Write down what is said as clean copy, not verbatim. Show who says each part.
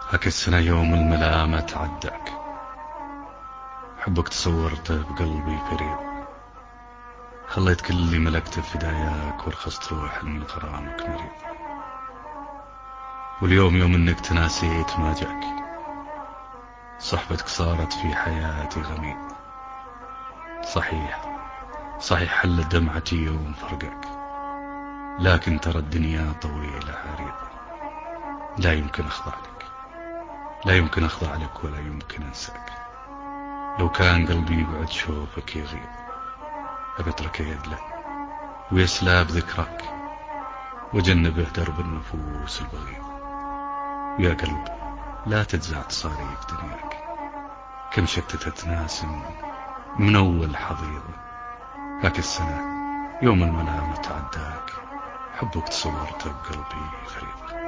Speaker 1: هاك السنة يوم الملامة تعداك، حبك تصورته بقلبي فريد. خليت كل اللي ملكته فداياك، ورخصت روح من غرامك مريض. واليوم يوم انك تناسيت ما جاك، صحبتك صارت في حياتي غميد. صحيح حلت دمعتي يوم فرقك، لكن ترى الدنيا طويلة عريضة. لا يمكن أخضع لك، لا يمكن أخضع لك، ولا يمكن أنساك. لو كان قلبي بعد شوفك يغيب، أبترك يدله ويسلى بذكرك، وجنبه درب النفوس البغيض. يا قلب لا تجزع تصاريف دنياك، كم شتتت ناس من أول حضيضة. هاك السنة يوم الملامة تعداك، حبك تصورته بقلبي فريد.